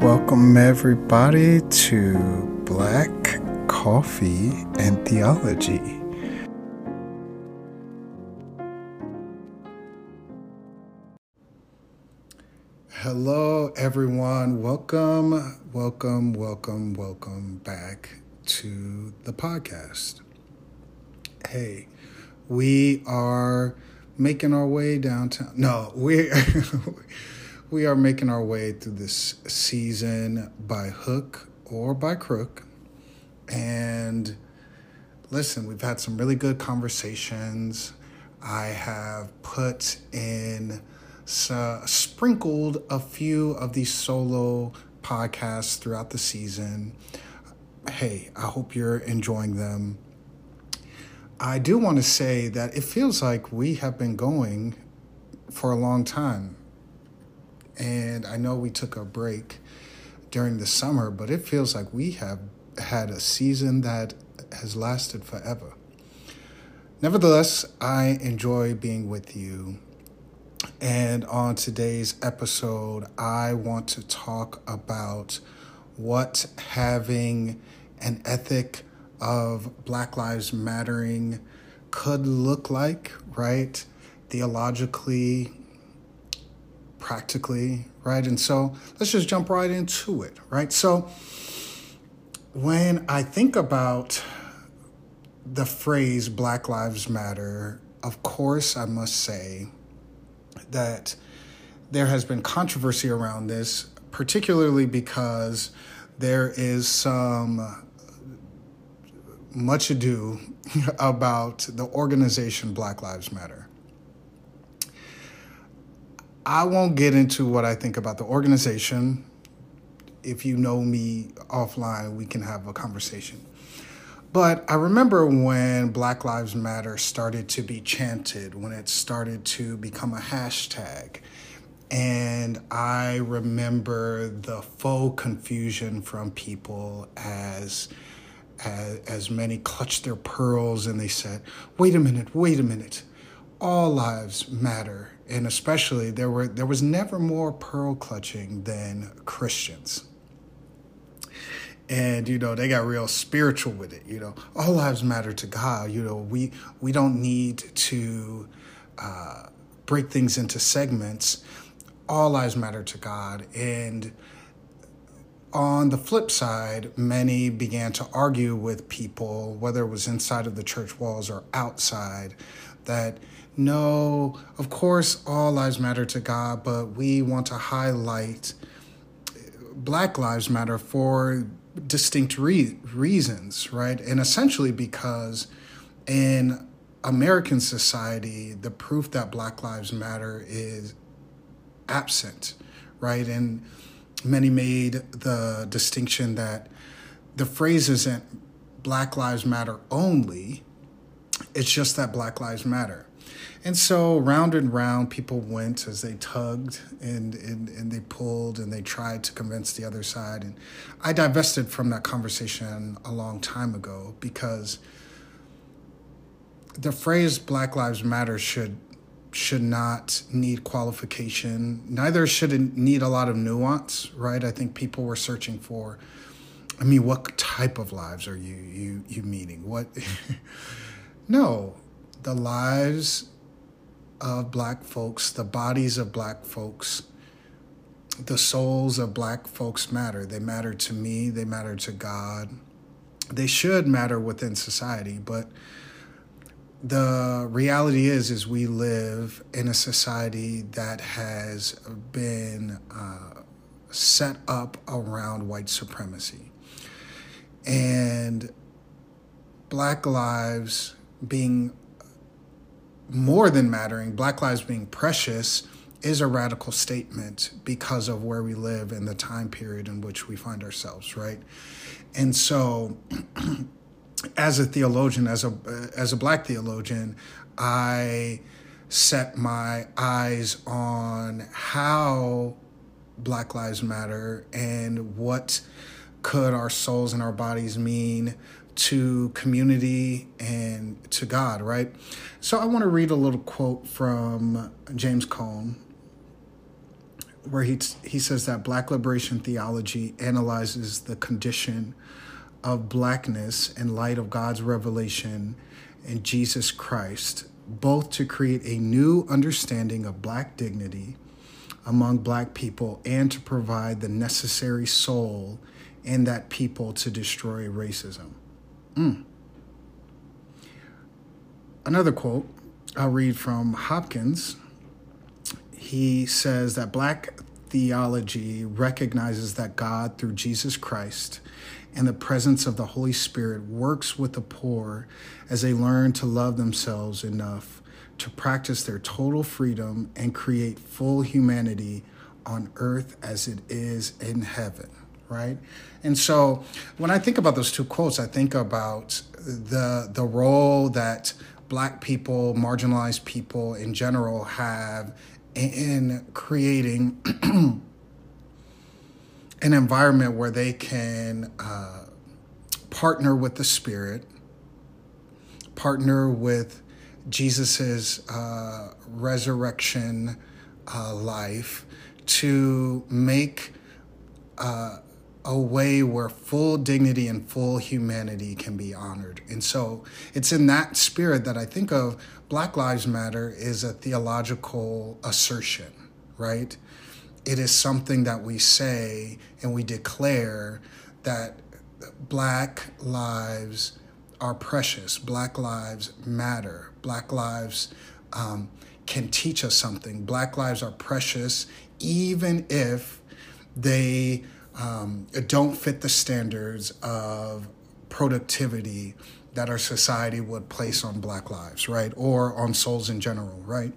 Welcome, everybody, to Black Coffee and Theology. Hello, everyone. Welcome back to the podcast. Hey, we are making our way downtown. No, we are making our way through this season by hook or by crook. And listen, we've had some really good conversations. I have sprinkled a few of these solo podcasts throughout the season. Hey, I hope you're enjoying them. I do want to say that it feels like we have been going for a long time. And I know we took a break during the summer, but it feels like we have had a season that has lasted forever. Nevertheless, I enjoy being with you. And on today's episode, I want to talk about what having an ethic of Black Lives Mattering could look like, right? Theologically, practically, right? And so let's just jump right into it, right? So when I think about the phrase Black Lives Matter, of course, I must say that there has been controversy around this, particularly because there is some much ado about the organization Black Lives Matter. I won't get into what I think about the organization. If you know me offline, we can have a conversation. But I remember when Black Lives Matter started to be chanted, when it started to become a hashtag. And I remember the faux confusion from people as many clutched their pearls and they said, wait a minute. All lives matter. And especially there was never more pearl clutching than Christians. And, they got real spiritual with it. All lives matter to God. We don't need to break things into segments. All lives matter to God. And on the flip side, many began to argue with people, whether it was inside of the church walls or outside, that no, of course, all lives matter to God, but we want to highlight Black Lives Matter for distinct reasons, right? And essentially because in American society, the proof that Black Lives Matter is absent, right? And many made the distinction that the phrase isn't Black Lives Matter only, it's just that Black Lives Matter. And so round and round, people went as they tugged and they pulled and they tried to convince the other side. And I divested from that conversation a long time ago because the phrase Black Lives Matter should not need qualification. Neither should it need a lot of nuance, right? I think people were searching for, what type of lives are you meaning? What? No, the lives of Black folks, the bodies of Black folks, the souls of Black folks matter. They matter to me. They matter to God. They should matter within society. But the reality is we live in a society that has been set up around white supremacy. And Black lives being more than mattering, Black lives being precious, is a radical statement because of where we live and the time period in which we find ourselves, right? And so as a theologian, as a Black theologian, I set my eyes on how Black Lives Matter and what could our souls and our bodies mean to community and to God, right? So I want to read a little quote from James Cone, where he says that Black liberation theology analyzes the condition of Blackness in light of God's revelation in Jesus Christ, both to create a new understanding of Black dignity among Black people and to provide the necessary soul in that people to destroy racism. Another quote I'll read from Hopkins. He says that Black theology recognizes that God, through Jesus Christ and the presence of the Holy Spirit, works with the poor as they learn to love themselves enough to practice their total freedom and create full humanity on earth as it is in heaven, right? And so when I think about those two quotes, I think about the role that Black people, marginalized people in general, have in creating an environment where they can partner with the Spirit, partner with Jesus's resurrection life to make a way where full dignity and full humanity can be honored. And so it's in that spirit that I think of Black Lives Matter is a theological assertion, right? It is something that we say and we declare that Black lives are precious. Black lives matter. Black lives can teach us something. Black lives are precious even if they don't fit the standards of productivity that our society would place on Black lives, right? Or on souls in general, right?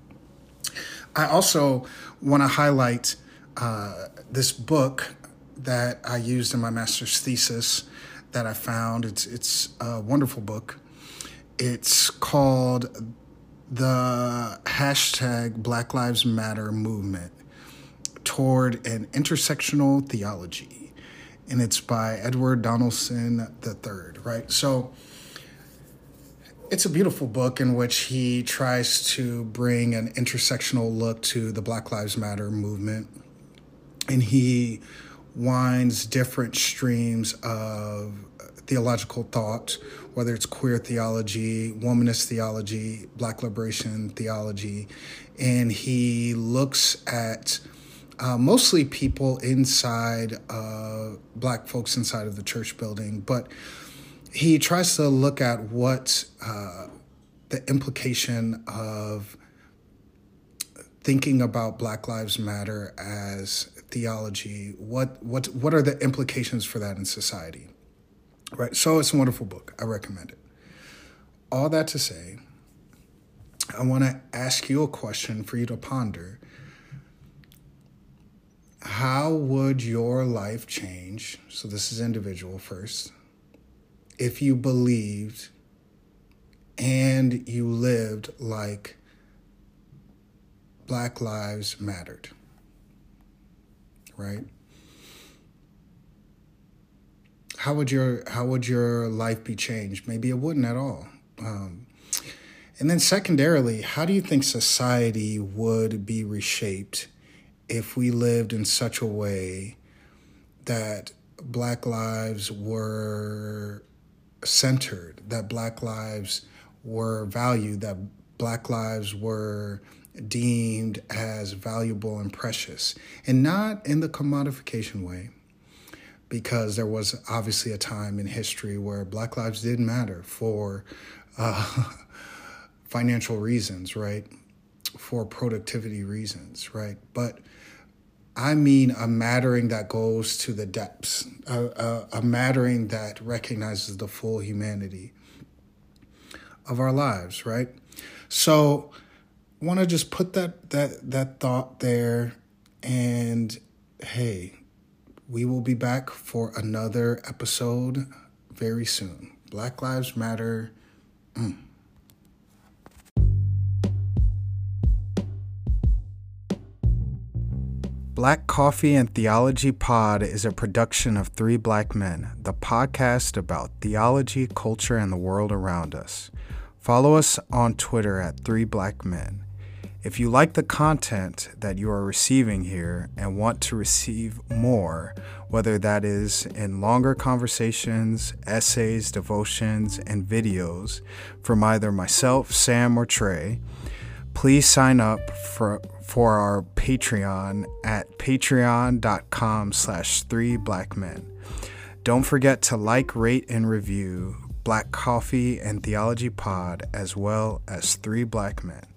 I also want to highlight this book that I used in my master's thesis that I found. It's a wonderful book. It's called the #Black Lives Matter Movement Toward an Intersectional Theology. And it's by Edward Donaldson III, right? So it's a beautiful book in which he tries to bring an intersectional look to the Black Lives Matter movement. And he winds different streams of theological thought, whether it's queer theology, womanist theology, Black liberation theology. And he looks at mostly people inside, Black folks inside of the church building, but he tries to look at what the implication of thinking about Black Lives Matter as theology, what are the implications for that in society, right? So it's a wonderful book. I recommend it. All that to say, I want to ask you a question for you to ponder. How would your life change, so this is individual first, if you believed and you lived like Black lives mattered, right? How would your life be changed? Maybe it wouldn't at all. And then secondarily, how do you think society would be reshaped if we lived in such a way that Black lives were centered, that Black lives were valued, that Black lives were deemed as valuable and precious, and not in the commodification way, because there was obviously a time in history where Black lives didn't matter for financial reasons, right? For productivity reasons, right? But I mean a mattering that goes to the depths, a mattering that recognizes the full humanity of our lives, right? So I want to just put that thought there, and hey, we will be back for another episode very soon. Black Lives Matter. Black Coffee and Theology Pod is a production of Three Black Men, the podcast about theology, culture, and the world around us. Follow us on Twitter at 3 Black Men. If you like the content that you are receiving here and want to receive more, whether that is in longer conversations, essays, devotions, and videos from either myself, Sam, or Trey, please sign up for our Patreon at patreon.com/3blackmen. Don't forget to like, rate, and review Black Coffee and Theology Pod, as well as 3 Black Men.